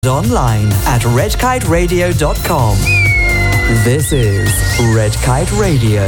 Online at redkiteradio.com. This is Red Kite Radio.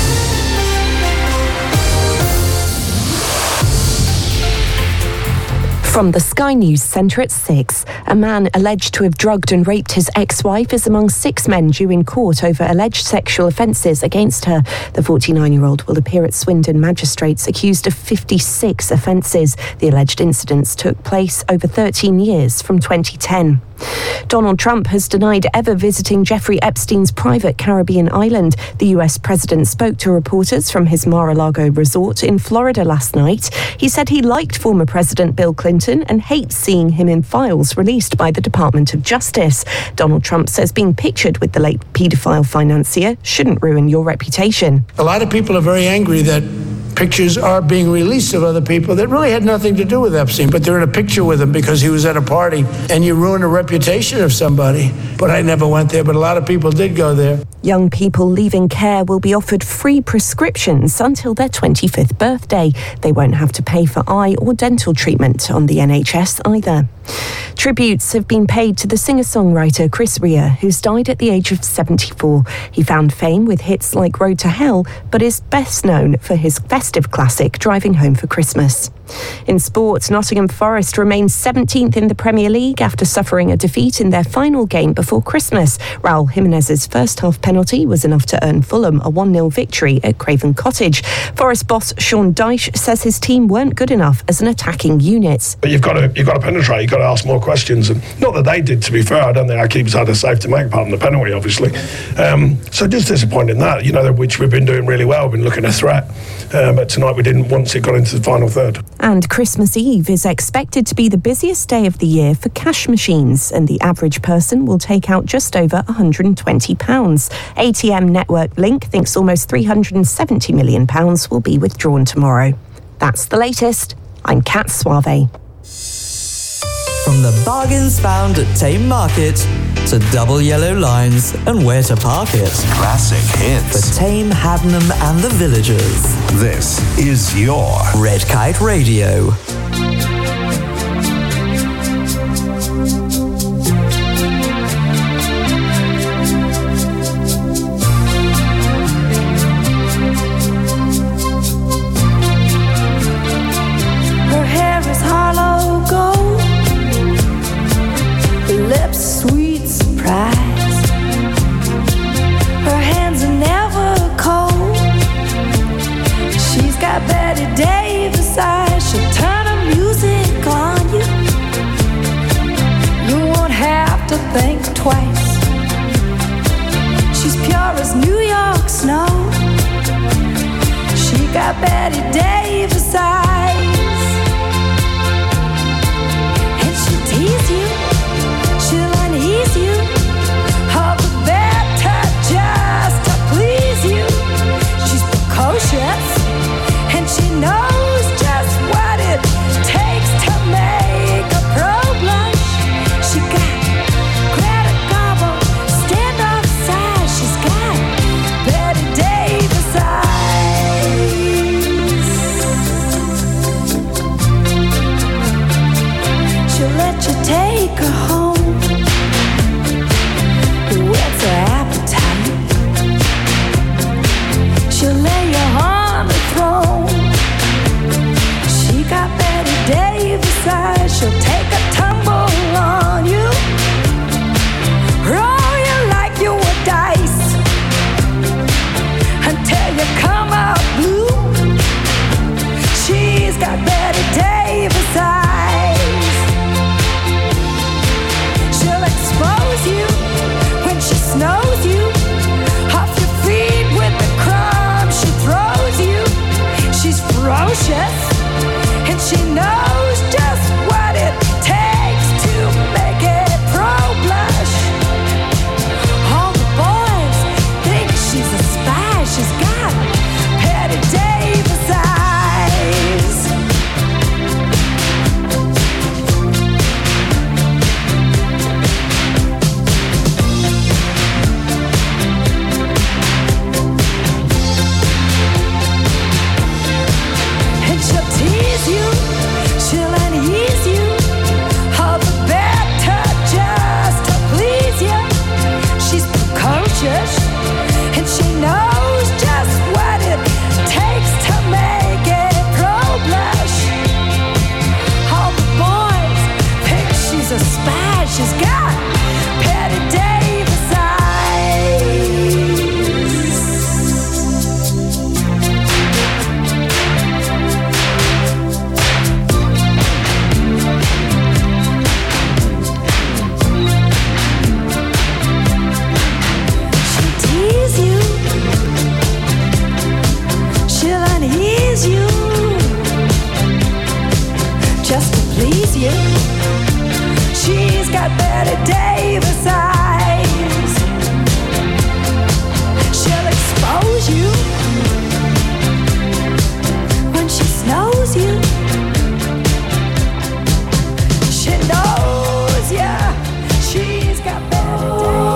From the Sky News Centre at 6, a man alleged to have drugged and raped his ex-wife is among 6 men due in court over alleged sexual offences against her. The 49-year-old will appear at Swindon magistrates accused of 56 offences. The alleged incidents took place over 13 years from 2010. Donald Trump has denied ever visiting Jeffrey Epstein's private Caribbean island. The US president spoke to reporters from his Mar-a-Lago resort in Florida last night. He said he liked former President Bill Clinton and hates seeing him in files released by the Department of Justice. Donald Trump says being pictured with the late paedophile financier shouldn't ruin your reputation. A lot of people are very angry that pictures are being released of other people that really had nothing to do with Epstein, but they're in a picture with him because he was at a party, and you ruin a reputation of somebody. But I never went there, but a lot of people did go there. Young people leaving care will be offered free prescriptions until their 25th birthday. They won't have to pay for eye or dental treatment on the NHS either. Tributes have been paid to the singer-songwriter Chris Rea, who's died at the age of 74. He found fame with hits like Road to Hell, but is best known for his festive classic Driving Home for Christmas. In sport, Nottingham Forest remains 17th in the Premier League after suffering a defeat in their final game before Christmas. Raul Jimenez's first-half penalty was enough to earn Fulham a 1-0 victory at Craven Cottage. Forest boss Sean Dyche says his team weren't good enough as an attacking unit. But you've got to penetrate, you've got to ask more questions. And not that they did, to be fair. I don't think our keepers had a save to make, apart from the penalty, obviously. So just disappointed in that, which we've been doing really well. We've been looking a threat. But tonight we didn't once it got into the final third. And Christmas Eve is expected to be the busiest day of the year for cash machines, and the average person will take out just over £120. ATM network Link thinks almost £370 million will be withdrawn tomorrow. That's the latest. I'm Kat Suave. From the bargains found at Tame Market to double yellow lines and where to park it. Classic hits. For Tame, Haddenham and the Villagers. This is your Red Kite Radio. Her hair is hollow gold, lips sweet surprise. Her hands are never cold. She's got Betty Davis eyes. She'll turn her music on you. You won't have to think twice. She's pure as New York snow. She got Betty Davis eyes. And she'll tease you, she'll unease you, all the better just to please you. She's precocious, and she knows just what it takes to make a pro blush. She got Greta Garbo, stand off side. She's got Betty Davis eyes. She'll let you take She's got Patty Davis eyes. She'll tease you, she'll unease you, just to please you. She's got Betty Davis eyes. She'll expose you when she snows you. She knows ya. She's got Betty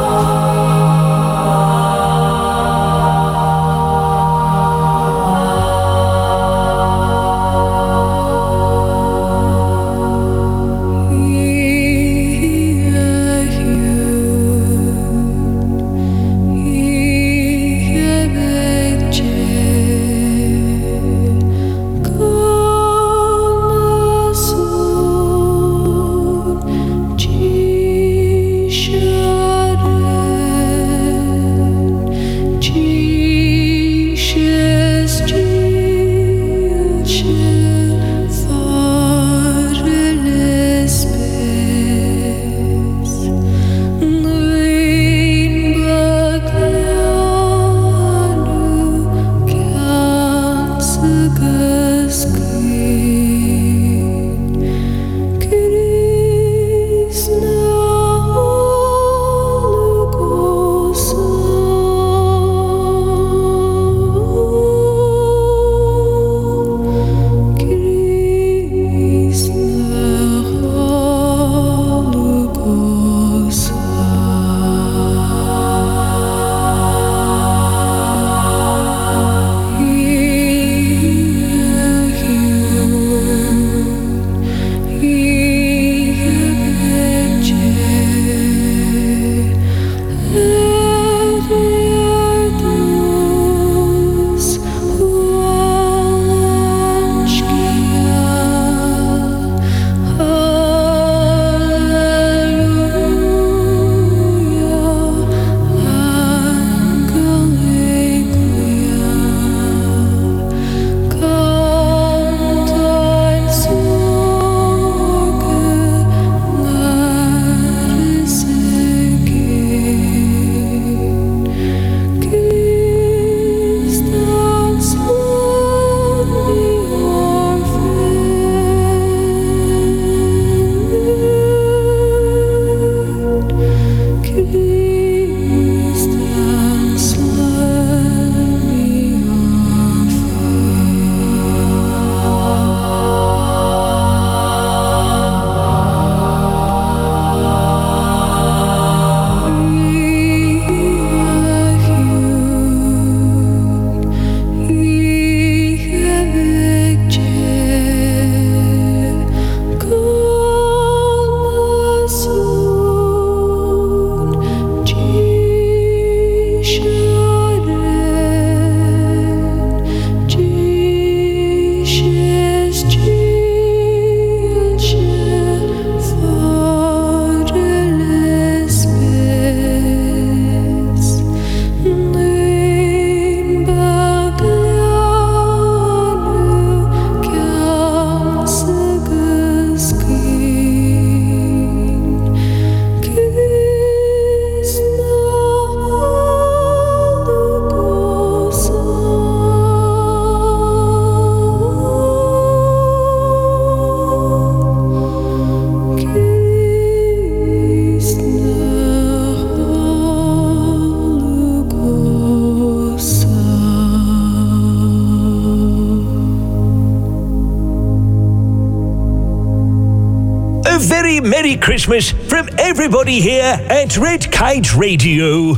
very Merry Christmas from everybody here at Red Kite Radio.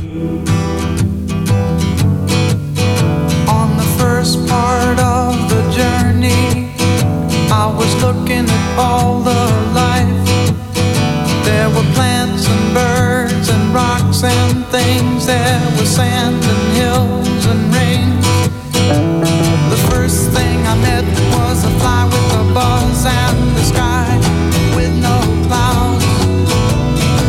On the first part of the journey, I was looking at all the life. There were plants and birds and rocks and things. There was sand and hills and rain. The first thing I met was a fly with a buzz and the sky with no clouds.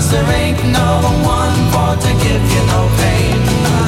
'cause there ain't no one for to give you no pain.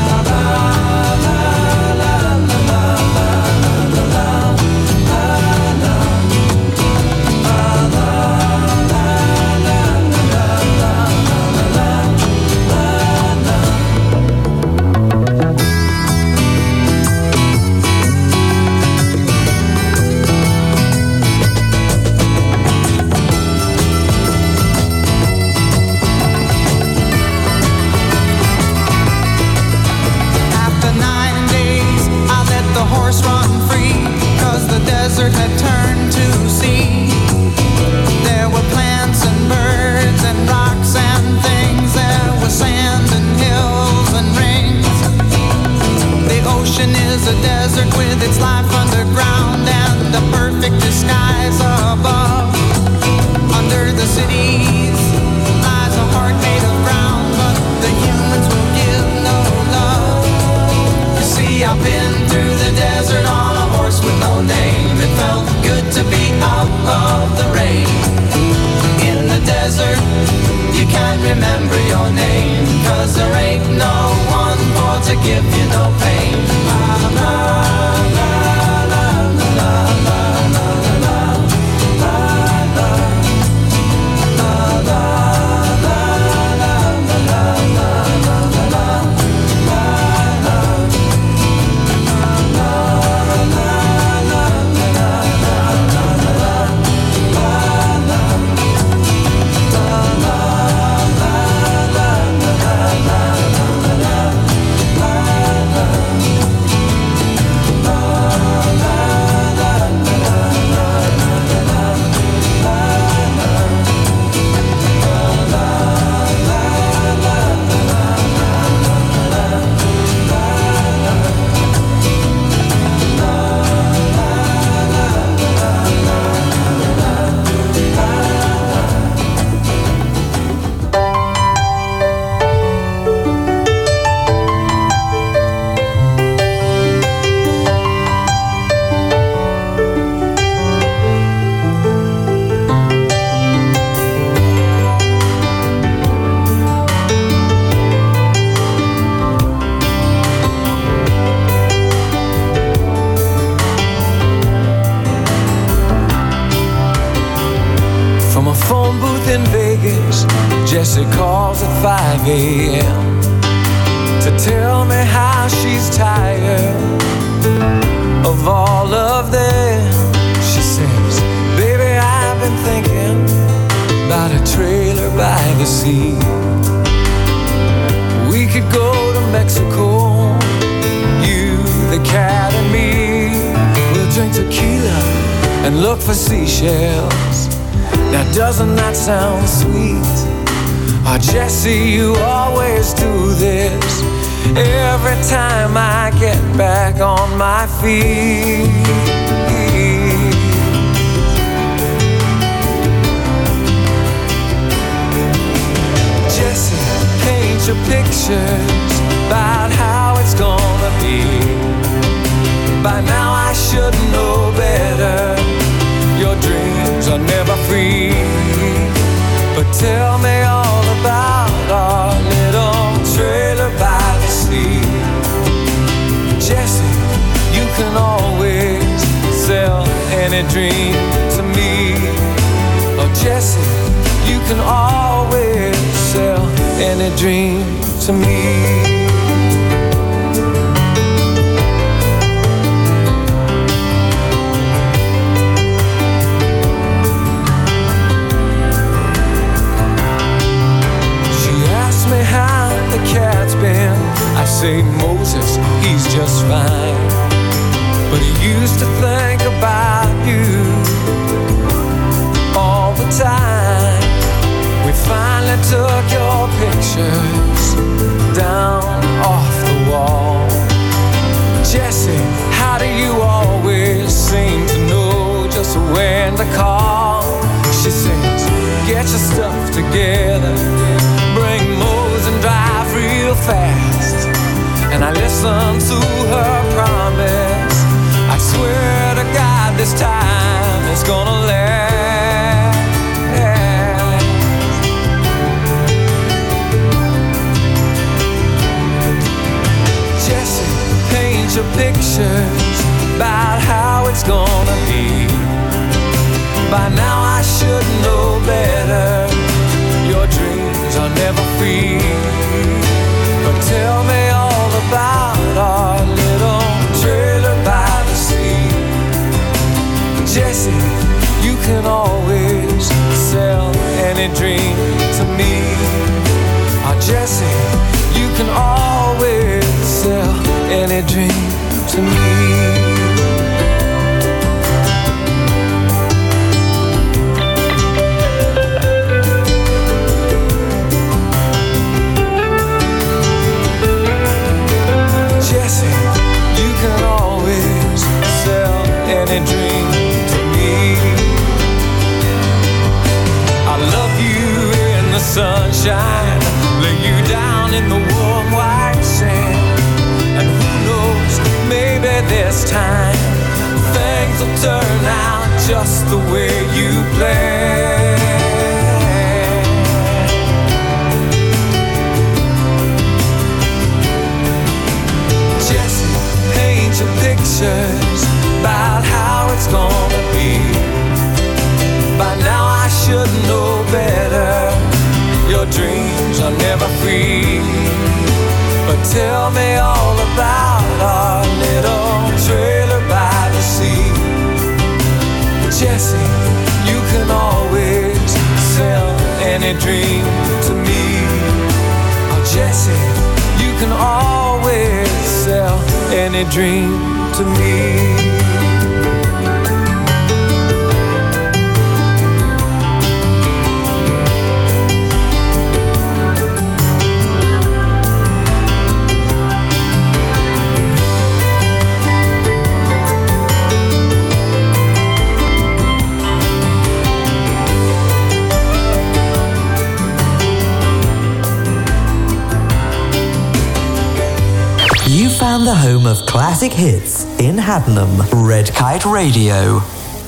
Had turned to sea. There were plants and birds and rocks and things. There was sand and hills and rings. The ocean is a desert with its life underground and a perfect disguise above. Under the cities lies a heart made of ground, but the humans will give no love. You see, I've been through the desert on a horse with no name. It felt good to be out of the rain. In the desert, you can't remember your name, 'cause there ain't no one for to give you no pain. La, la, la, la, la, la, la, la, la, la, la, la, la, la, la, la, Jessie calls at 5 a.m. to tell me how she's tired of all of them. She says, baby, I've been thinking about a trailer by the sea. We could go to Mexico, you, the cat and me. We'll drink tequila and look for seashells. Now doesn't that sound sweet? Oh, Jessie, you always do this every time I get back on my feet. Jessie, paint your pictures about how it's gonna be. By now I should know better. Your dreams are never free. But tell me all about our little trailer by the sea. Jessie, you can always sell any dream to me. Oh, Jessie, you can always sell any dream to me. Cat's been, I say Moses, he's just fine. But he used to think about you all the time. We finally took your pictures down off the wall. Jessie, how do you always seem to know just when to call? She says, get your stuff together, bring Mose and drive real fast. And I listened to her promise. I swear to God this time it's gonna last. pictures about how it's gonna be. By now I should know better. Your dreams are never free. But tell me all about our little trailer by the sea. Jesse, you can always sell any dream to me. Jesse, you can always sell any dream to me. Jesse, you can always sell any dream to me. I love you in the sunshine, lay you down in the warm white sand. And who knows, maybe this time things will turn out just the way you planned. Just paint your pictures about how it's gonna be. By now I should know better. Your dreams are never free. But tell me all about our little trailer by the sea. Jesse, you can always sell any dream to me. Oh, Jesse, you can always sell any dream to me. You found the home of classic hits in Haddenham. Red Kite Radio.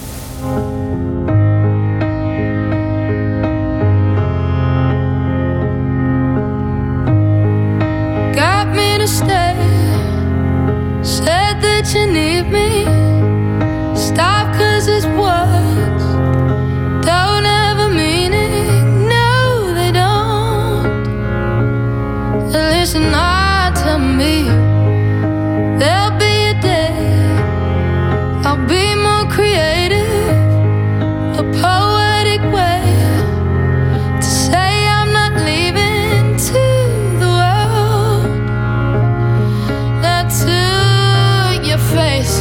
Got me to stay. Said that you need me. Stop 'cause it's words don't have a meaning. No, they don't. Listen, to me, there'll be a day I'll be more creative, a poetic way to say I'm not leaving to the world. Not to your face.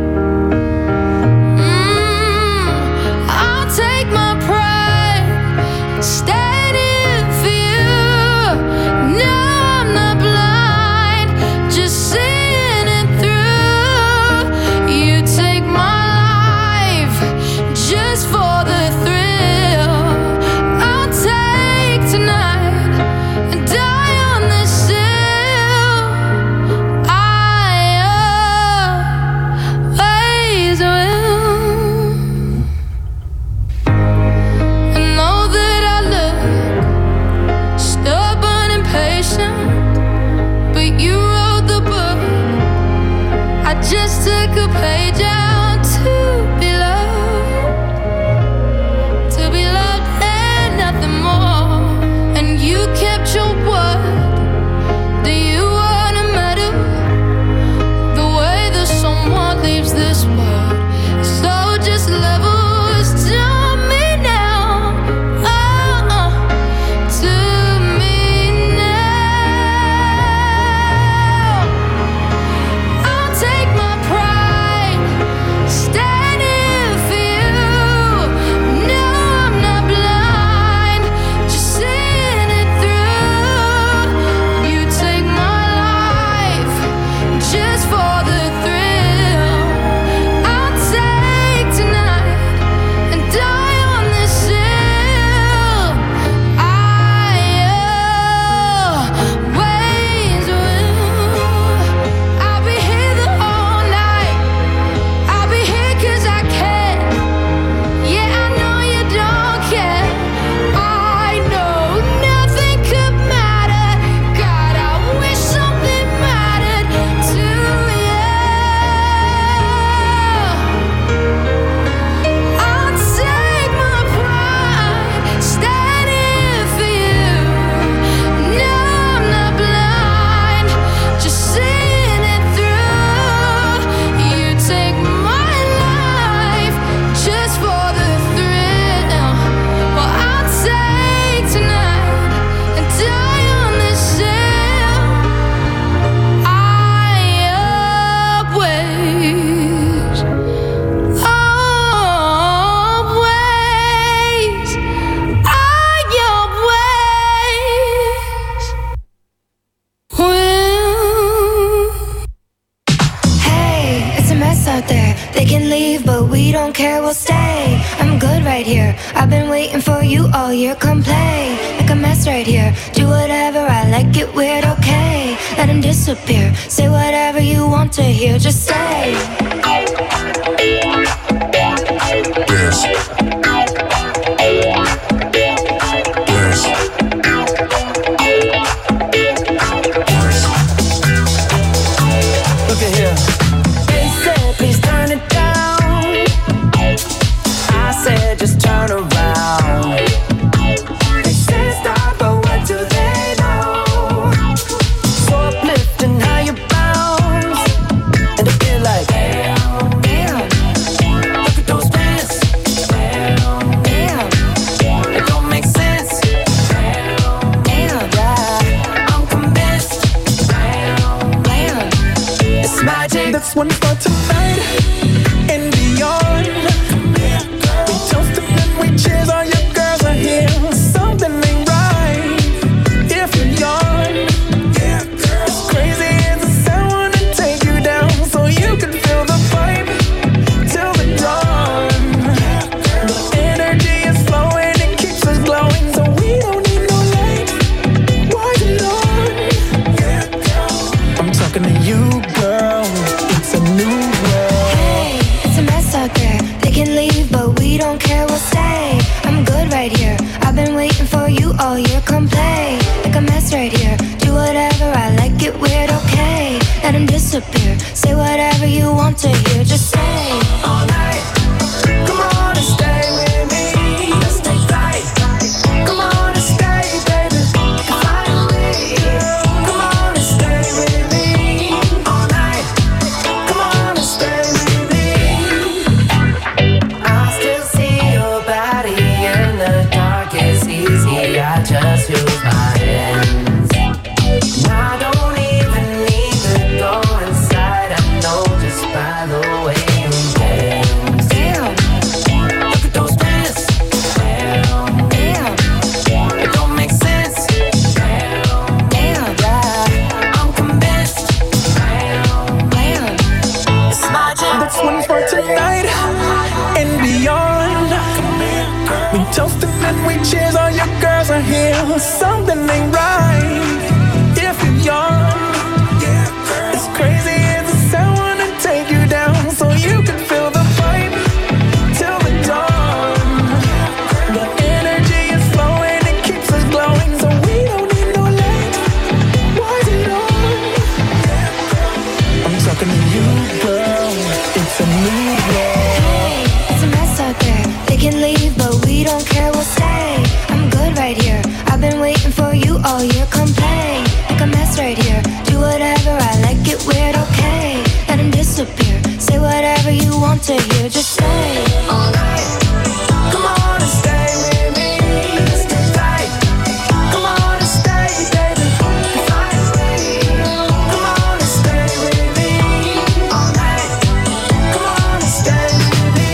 I'll take my pride, stand in for you. No, I'm not blind, just seeing it through. You take my life just for the thrill. I'll take tonight and die on this hill. I always will. I know that I look stubborn and patient, but you wrote the book. I just took a page out to be loved and nothing more. And you kept your word. Do you wanna matter? The way that someone leaves this world, so just levels to me now. To me now. I'll take my pride, care, we'll stay. I'm good right here. I've been waiting for you all year. Come play, make a mess right here. Do whatever, I like it weird, okay. Let him disappear. Say whatever you want to hear, just say. Dance. Look at here. They said, please turn it down. I said, just turn around. They said, stop, but what do they know? So uplifting how you bounce. And it feel like, damn, damn. Look at those pants. Damn, damn. It don't make sense. Damn, damn, yeah. I'm convinced. Damn, damn. It's magic. That's one for tonight and beyond. We toast and we cheers, all your girls are here. Something ain't right if you're young. As crazy as the sound, wanna take you down so you can feel the vibe till the dawn. The energy is flowing, it keeps us glowing, so we don't need no light. Why it on? I'm talking to you, girl. It's a new world. Hey, it's a mess out there. They can leave, but we don't care, we'll stay. I'm good right here. I've been waiting for you all year. Come play, make a mess right here. Do whatever, I like it weird, okay. Let him disappear. Say whatever you want to hear, just say. All night. Come on and stay with me. Let's take flight. Come on and stay, baby. Finally. Come on and stay with me. All night. Come on and stay with me. I still see your body in the dark. It's easy. I just use my hands. I don't even need to go inside. I know just by the way you dance. Damn, look at those pants. Damn, damn, it don't make sense. Damn, damn, yeah, I'm convinced. Damn, damn, it's magic. That's one for tonight and beyond. We toast and we cheers, all your girls are here. Something ain't right if you're young. As crazy as the sound, wanna take you down so you can feel the vibe till the dawn. The energy is flowing, it keeps us glowing, so we don't need no light. Why is it on? I'm talking to you, girl. It's a new world. Hey, it's a mess out there. They can leave, but we don't care, we'll stay. I'm good right here. I've been waiting for you all year. Come play, make a mess right here. Do whatever, I like it weird, okay. Let him disappear. Say whatever you want to hear, just say. All night. Come on and stay with me. Let's take flight. Come on and stay, baby. Finally. Come on and stay with me. All night. Come on and stay with me.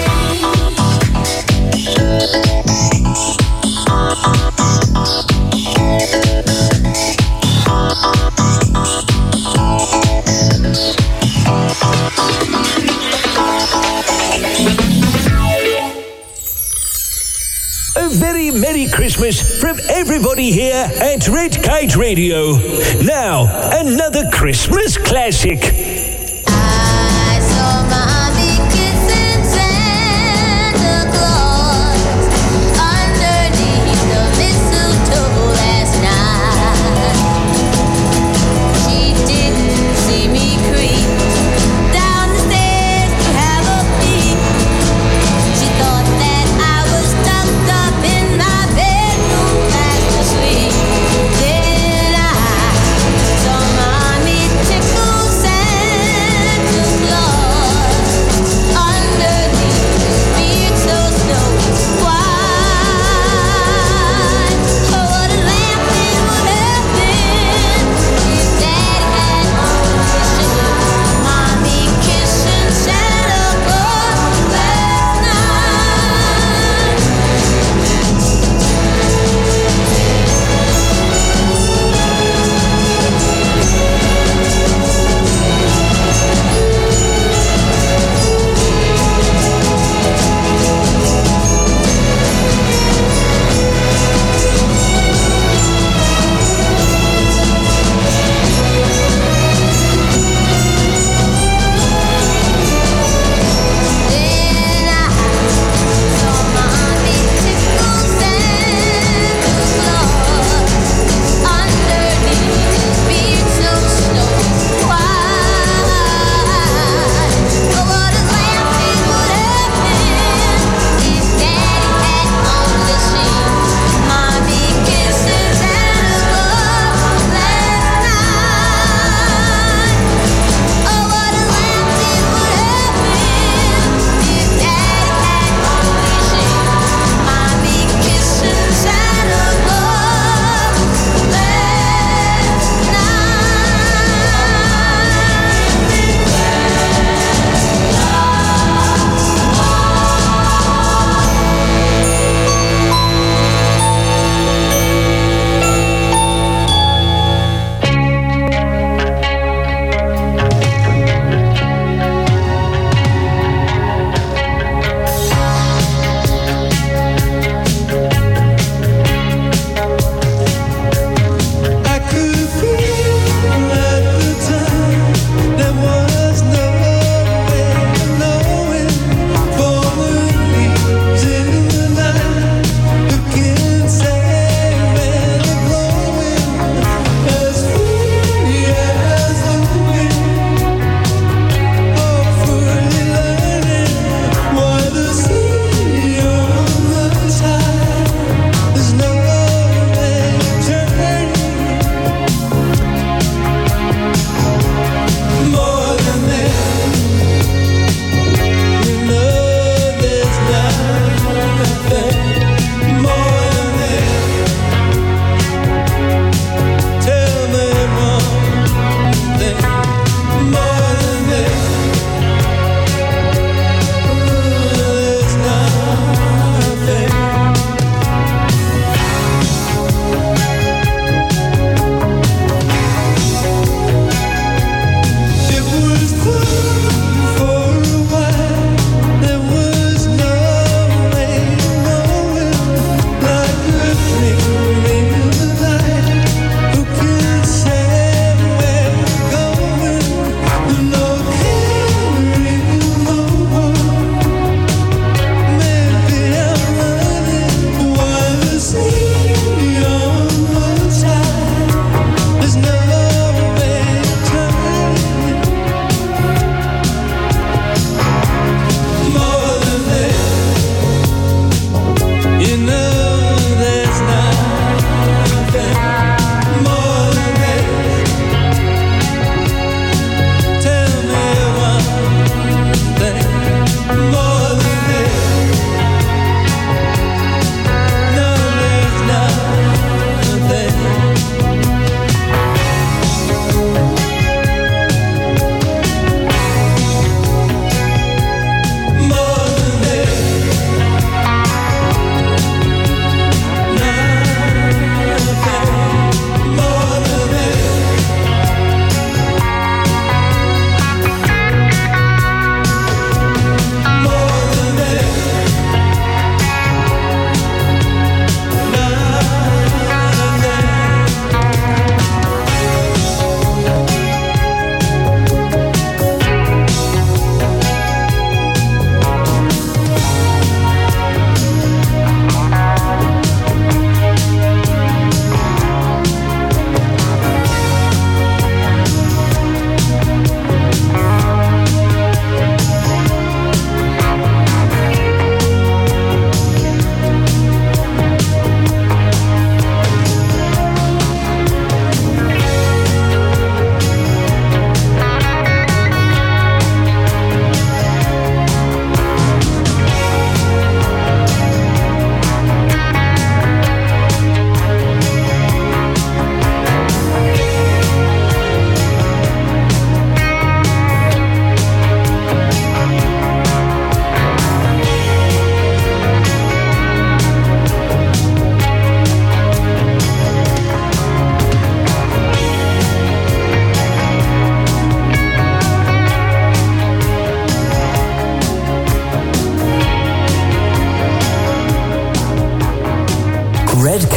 A very Merry Christmas from everybody here at Red Kite Radio. Now, another Christmas classic. I saw Mommy kissing Santa Claus underneath the mistletoe last night. She didn't see me creep down the stairs to have a peek. She thought that I was tucked up in my bedroom fast asleep. Then I saw Mommy tickle Santa.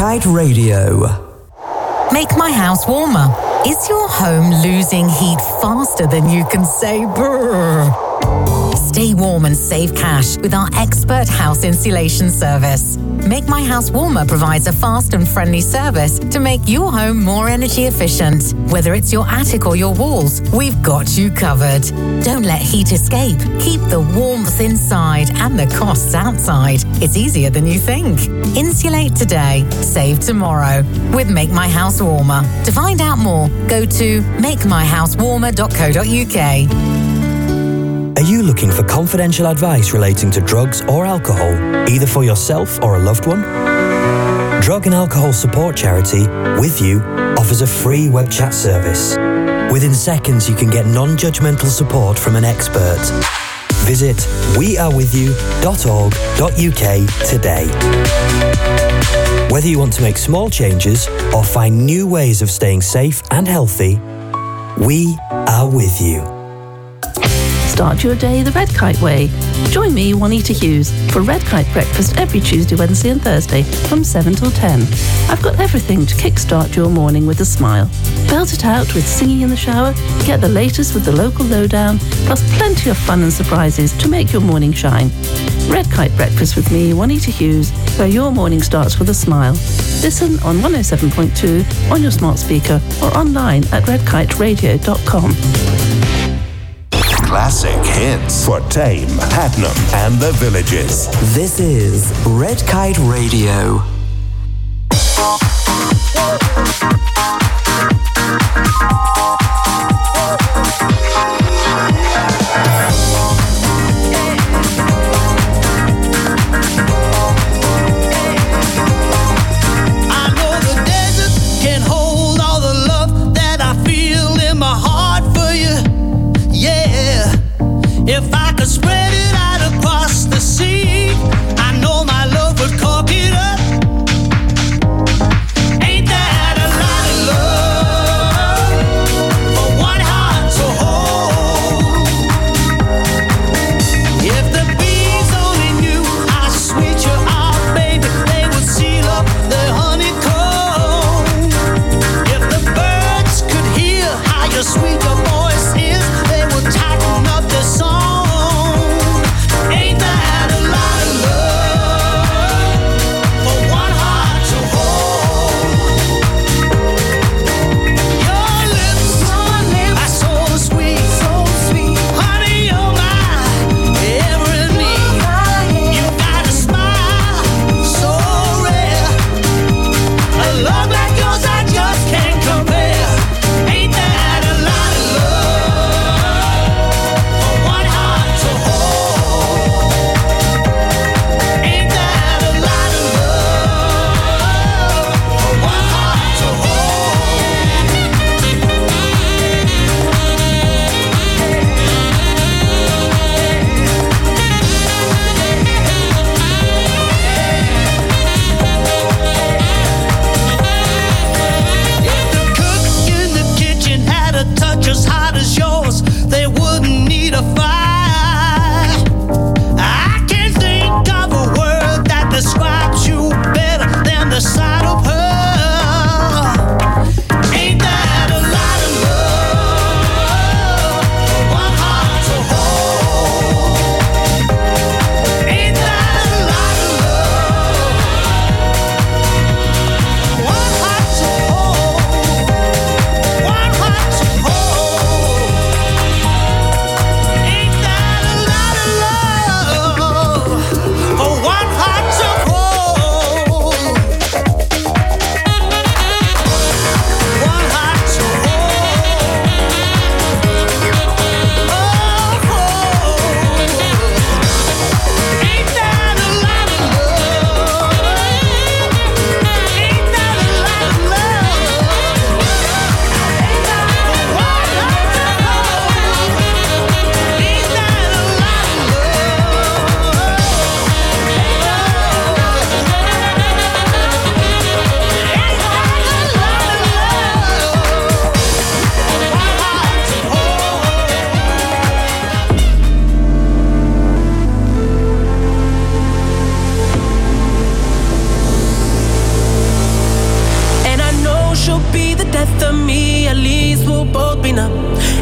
Kite Radio. Make my house warmer. Is your home losing heat faster than you can say brrr? Stay warm and save cash with our expert house insulation service. Make My House Warmer provides a fast and friendly service to make your home more energy efficient. Whether it's your attic or your walls, we've got you covered. Don't let heat escape. Keep the warmth inside and the costs outside. It's easier than you think. Insulate today, save tomorrow with Make My House Warmer. To find out more, go to makemyhousewarmer.co.uk. Are you looking for confidential advice relating to drugs or alcohol, either for yourself or a loved one? Drug and Alcohol Support Charity, With You, offers a free web chat service. Within seconds, you can get non-judgmental support from an expert. Visit wearewithyou.org.uk today. Whether you want to make small changes or find new ways of staying safe and healthy, we are with you. Start your day the Red Kite way. Join me, Juanita Hughes, for Red Kite breakfast every Tuesday, Wednesday and Thursday from 7 till 10. I've got everything to kickstart your morning with a smile. Belt it out with singing in the shower, get the latest with the local lowdown, plus plenty of fun and surprises to make your morning shine. Red Kite breakfast with me, Juanita Hughes, where your morning starts with a smile. Listen on 107.2 on your smart speaker or online at redkiteradio.com. Classic hits for Tame, Hadnam, and the Villages. This is Red Kite Radio. If I could spread it out across the sea, I know my love would cork it up. Ain't that a lot of love for one heart to hold? If the bees only knew how sweet you are, baby, they would seal up their honeycomb. If the birds could hear how your sweet your voice is, they would tighten up their song.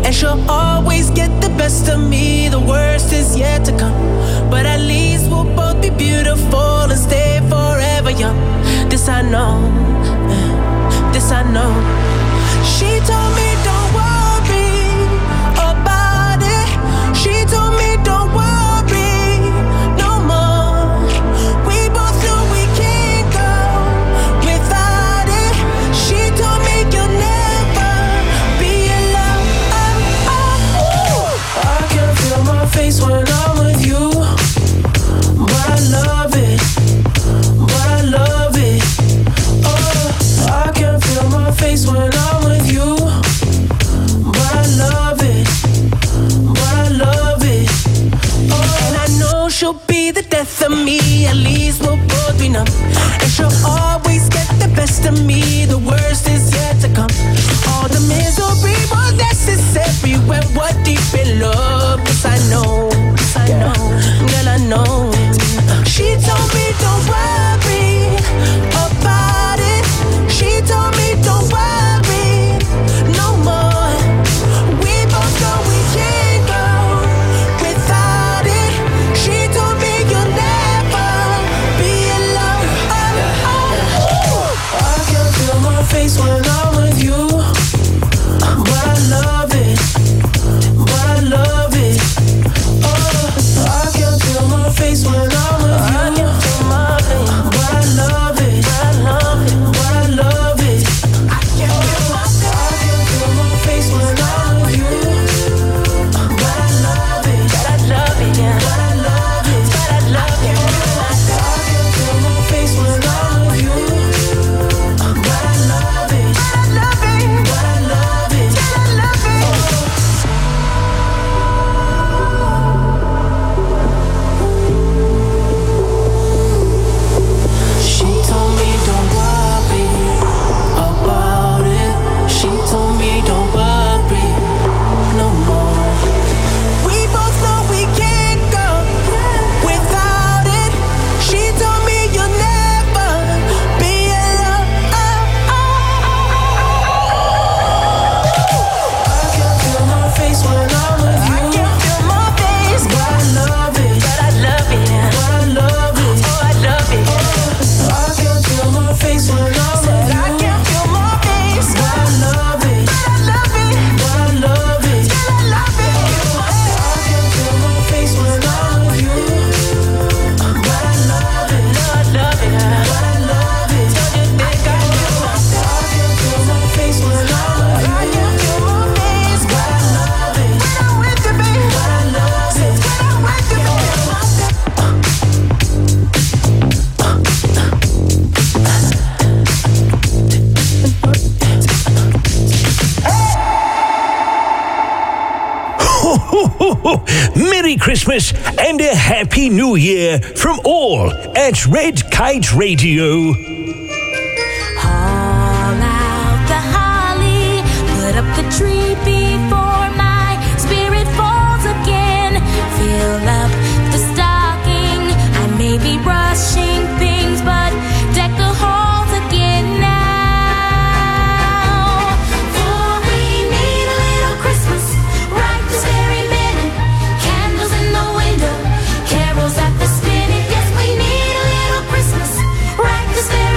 and she'll always get the best of me. The worst is yet to come, but at least we'll both be beautiful and stay forever young. This I know, this I know. She told me don't worry about it. She told me don't worry no more. We both know we can't go without it. She told me you'll never be alone. I can feel my face when I'm with you, but I love it, but I love it. Oh, I can feel my face when I'm with you, but I love it, but I love it. Oh, and I know she'll be the death of me. At least we'll both be numb, and she'll always get the best of me. The worst is yet to come. All the misery was necessary when we're deep in love. 'Cause I know, girl, I know. She told me don't worry about it. She told me don't worry no more. We both know we can't go without it. She told me you'll never be alone. I can feel my face when I'm with you, but I love it, but I love it. Oh, I can feel my face when I'm with you, but I love it, but I love it, but I love it. I can feel my face when I'm with you, but I love it, but I love it, yeah. But I love it, but I love it. I can feel my face when I'm with you, but I love it, but I love it, but I love it, but I love it. She told me don't worry about it. She told me don't worry no more. We both know we can't go without it. She told me you'll never be alone. I can feel my face when I'm with you. I can feel my face, but I love it, but I love it, yeah. But I love it, oh I love it. I can feel my face when I'm with you. I can feel my face, but I love it, but I love it, but I love it, but I love it. I can feel my face when I'm with you, but I love it, but I love it, but I love it. Don't you think I do? I can feel my face when I'm with you. I can feel my face, but I love it when I'm with you, baby. But I love it when I'm with you. Merry Christmas and a Happy New Year from all at Red Kite Radio. Haul out the holly, put up the tree before my spirit falls again. Fill up the stocking, I may be rushing things, but deck the halls again now. For we need a little Christmas right this very minute. Candles in the window, carols at the spinet. Yes, we need a little Christmas right this very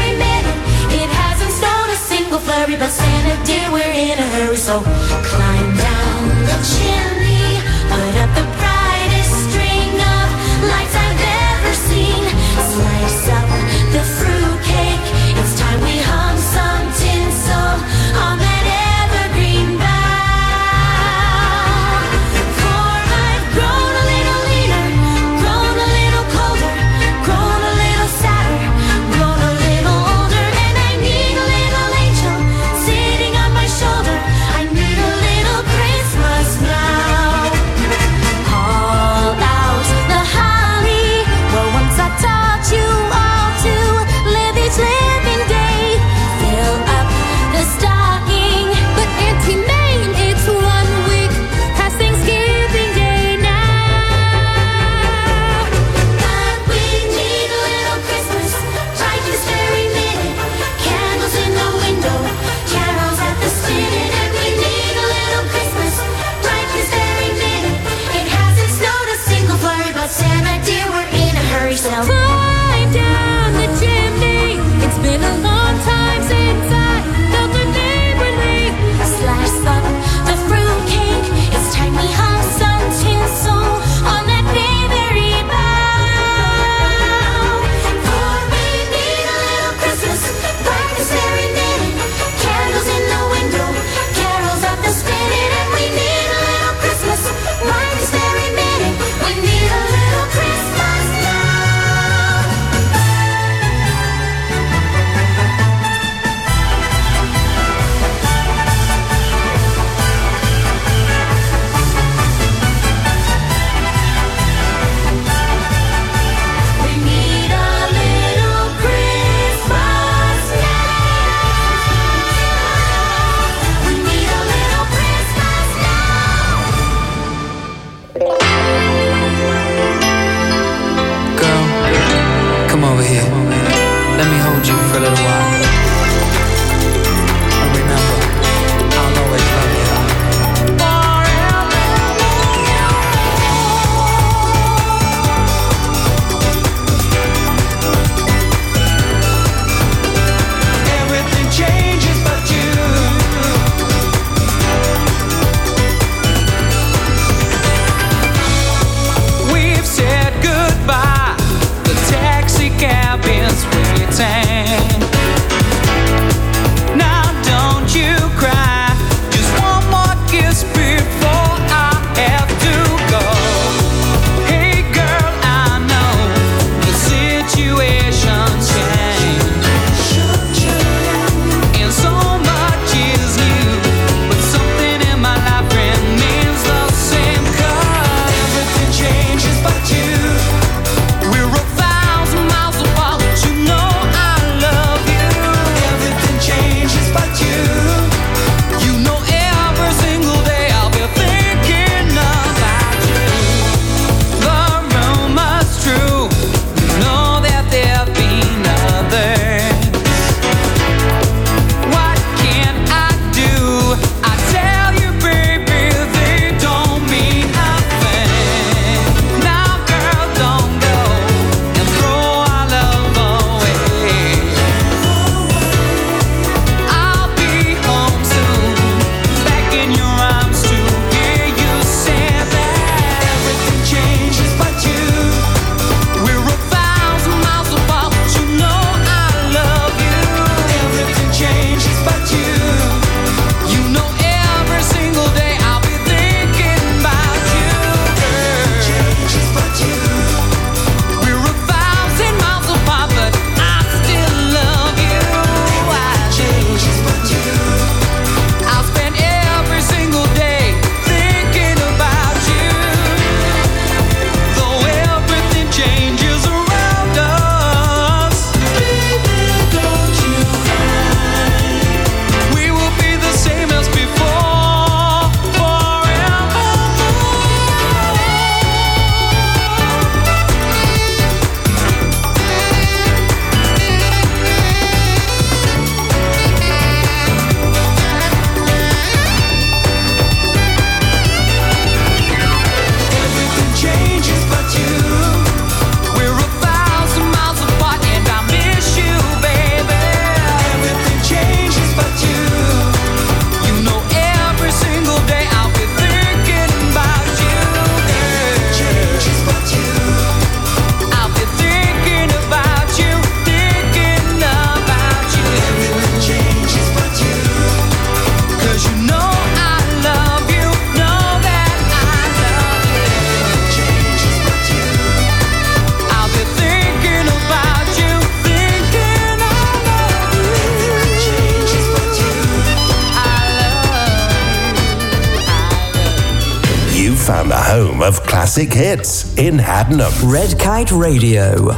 found a home of classic hits in Haddenham. Red Kite Radio.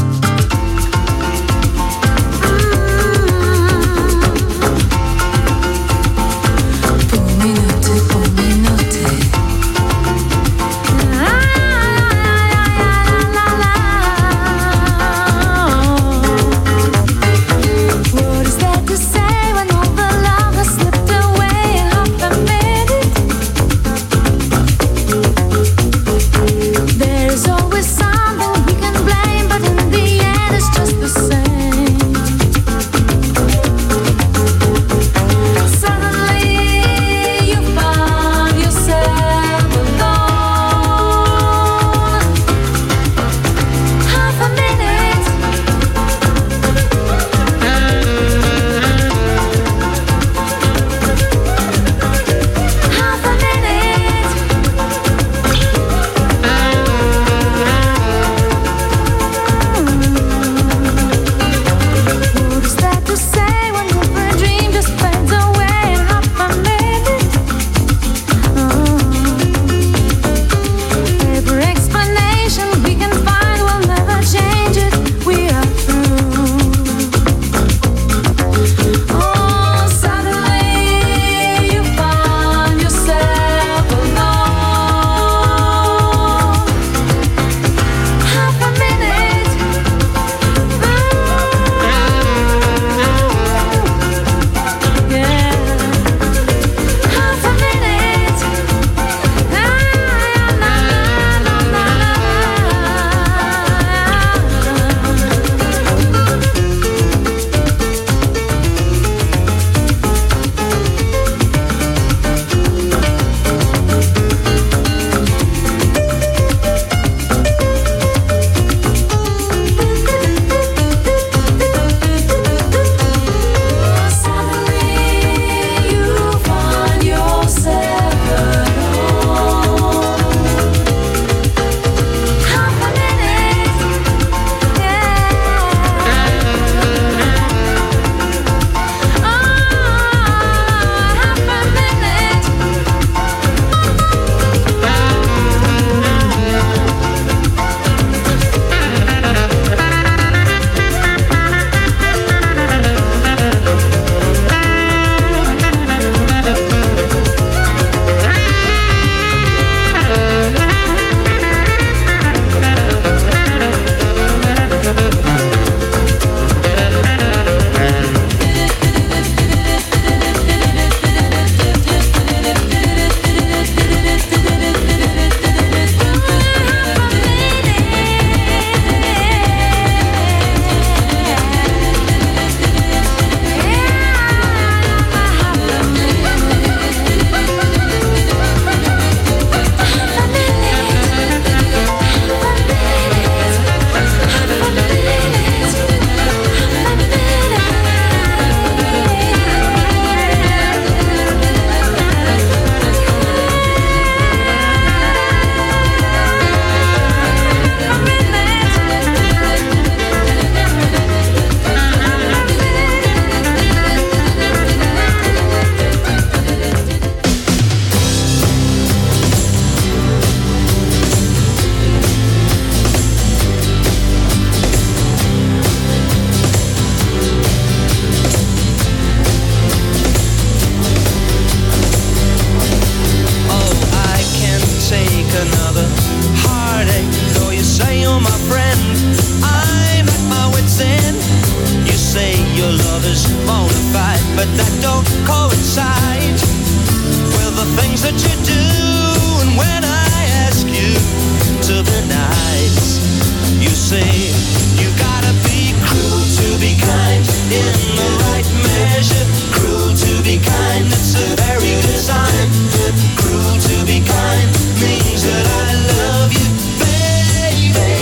There's always something we can blame, but in the end it's just the same. Suddenly you find yourself alone. Half a minute, half a minute. What is that to say when your dream just fades away in half a minute? Every explanation we can find will never change it. We are through. Oh, suddenly you find yourself alone. Half a minute. Yeah, half a minute. Suddenly you find yourself alone. Half a minute, half a minute. Oh, I can't take another heartache. Though you say you're my friend, I'm at my wit's end. You say your love is bona fide, but that don't coincide with the things that you do. And when I ask you to be nice, you say you gotta be cruel to be kind, in the right measure. Cruel to be kind, it's a very good sign. Cruel to be kind means that I love you, baby.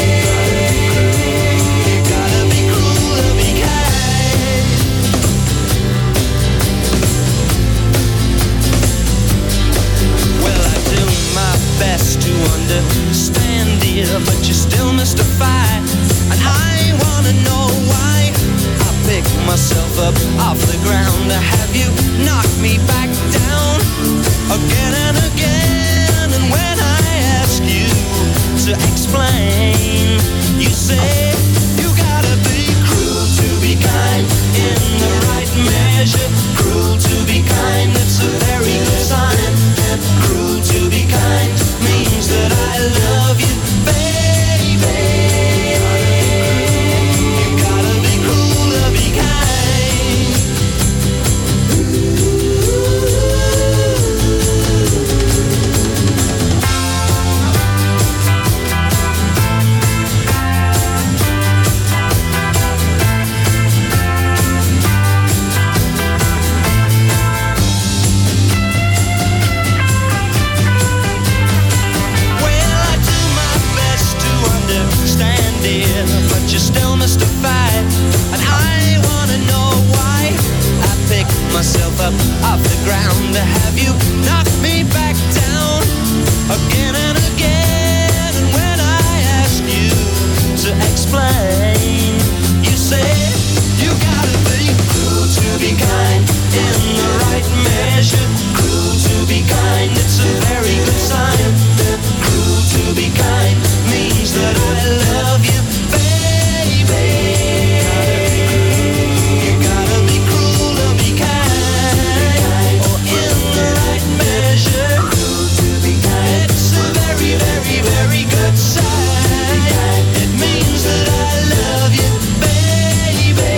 Gotta be cruel to be kind. Well, I do my best to understand, dear, but you still mystify. And I wanna know why I pick myself up off the ground. Have you knocked me back down again and again? And when explain. You say you gotta be cruel to be kind in the right measure. Cruel to be kind, it's a very good sign. Cruel to be kind means that I love you, baby. You gotta be cruel to be kind. But you're still mystified, and I wanna know why I pick myself up off the ground to have you knock me back down again and again. And when I ask you to explain, you say you gotta be cruel to be kind in the right measure. Cruel to be kind, it's a very good sign. Cruel to be kind means that I love you, baby. You gotta be cruel to be kind, or in the right measure. Cruel to be kind, it's a very, very, very good sign. It means that I love you, baby.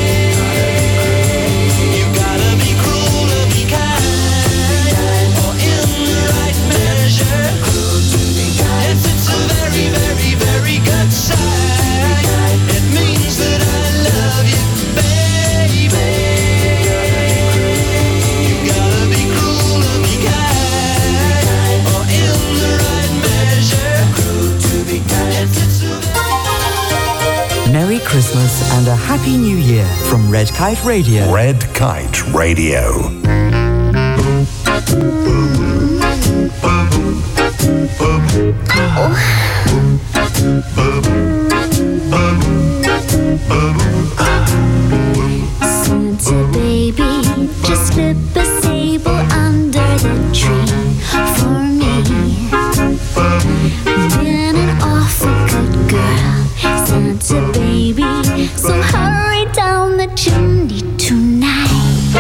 You gotta be cruel to be kind, or in the right measure. Cruel to be kind, yes, it's a very, very, very good sign. It means that I love you, baby. You gotta be cruel to be kind, or in the right measure. Cruel to be kind, yes, it's a Merry Christmas and a Happy New Year from Red Kite Radio. Red Kite Radio. Santa baby, just slip a sable under the tree for me. Been an awful good girl, Santa baby, so hurry down the chimney tonight.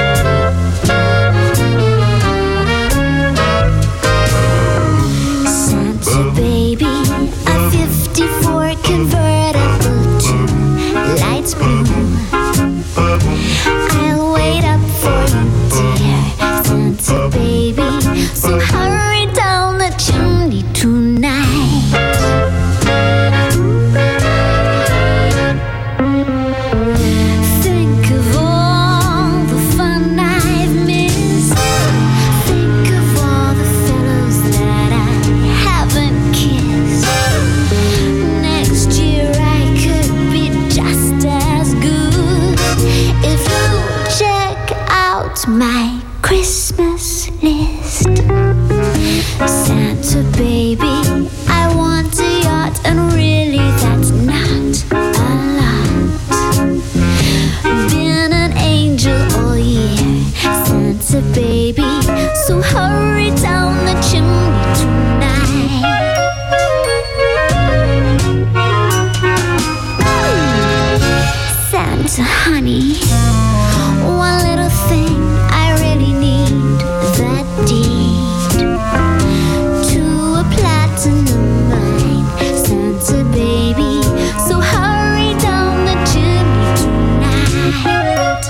Santa baby, a 54 convertible to light blue. I'll wait up for you, dear Santa baby, so hurry down the chimney tonight. Think of all the fun I've missed. Think of all the fellows that I haven't kissed. Next year I could be just as good if you check out my Christmas list. Santa baby, I want a yacht, and really that's not a lot. Been an angel all year, Santa baby, so hurry down the chimney tonight. Santa honey, one little thing I really need, that deed to a platinum mine, Santa baby, so hurry down the chimney tonight.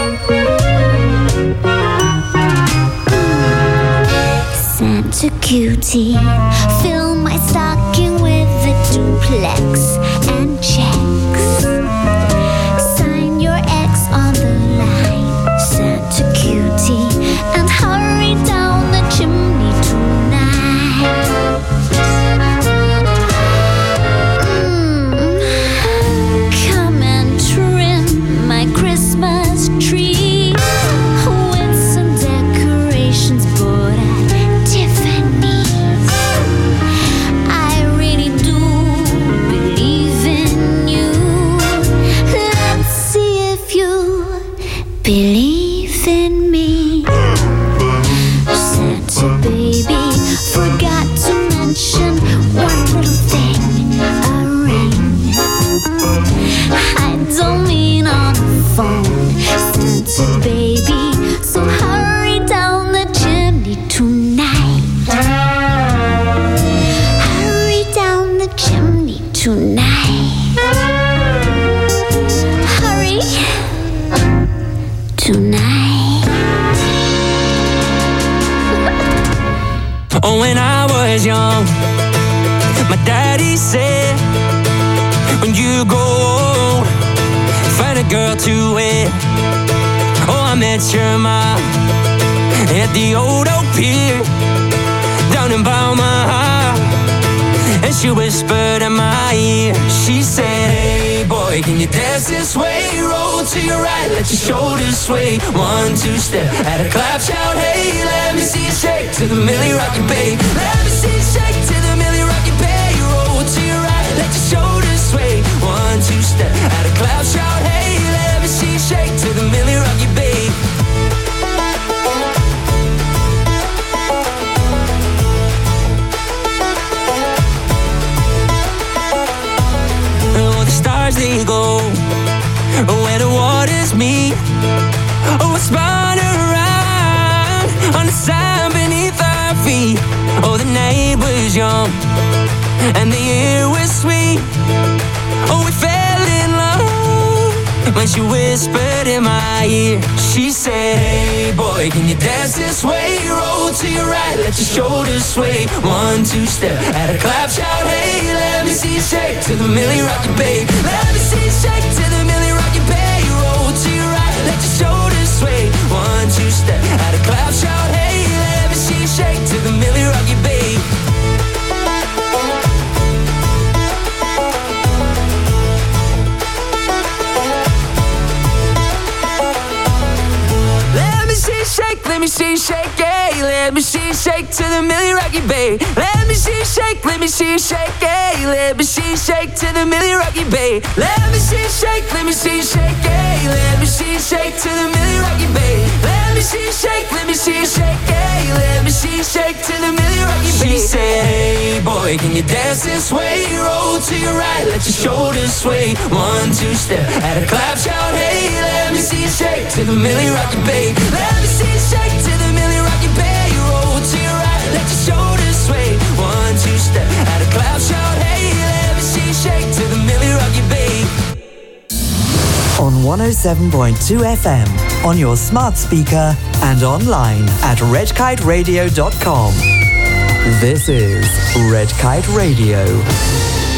Santa cutie, fill my stocking with a duplex and checks. Sign your X on the line, Santa cutie, and hurry down the chimney tonight. Come and trim my Christmas tree with some decorations bought at Tiffany's. I really do believe in you. Let's see if you believe in me. Santa baby, forgot to mention one little thing. Oh, when I was young, my daddy said, when you grow old, find a girl to wed. Oh, I met your mom at the old oak pier down in Balmaha, and she whispered in my ear. She said, hey boy, can you dance this way? Roll to your right, let your shoulders sway. 1, 2 step, at a clap, shout hey. Let me see you shake to the Millie Rocky Bay. Let me see you shake to the Millie Rocky Bay. Roll to your right, let your shoulders sway. 1, 2 step, at a clap, shout hey. Let me see you shake to the Millie Rocky Bay. Oh, the stars they go where the waters meet. Oh, we spun around on the sand beneath our feet. Oh, the night was young and the air was sweet. Oh, we fell in love when she whispered in my ear. She said, hey boy, can you dance this way? Roll to your right, let your shoulders sway. 1, 2 step, at a clap, shout hey. Let me see you shake to the Millie Rocky Bay. Let me see you shake to the Millie Rocky Bay. Roll to your right, let your shoulders sway. 1, 2 step, at a clap, shout hey. Let me see you shake to the Millie Rocky Bay. Let me see you shake, let me see you shake, hey. Let me see you shake to the Millie Rocky Bay. Let me see you shake, let me see you shake, hey. Let me see you shake to the Millie Rocky Bay. Let me see you shake, let me see you shake, hey. Let me see you shake to the Millie Rocky Bay. Let me see you shake, let me see you shake, hey. Let me see you shake to the Millie Rocky Bay. She said, hey boy, can you dance this way? Roll to your right, let your shoulders sway. 1, 2 step, at a clap, shout hey. Let me see you shake to the Millie Rocky Bay. Let me see you shake to the Millie Rocky Bay. Roll to your right, let your shoulders sway. 1, 2 step, at a clap, shout hey. Let me see you shake to the Millie Rocky Bay. On 107.2 FM, on your smart speaker and online at redkiteradio.com. This is Red Kite Radio.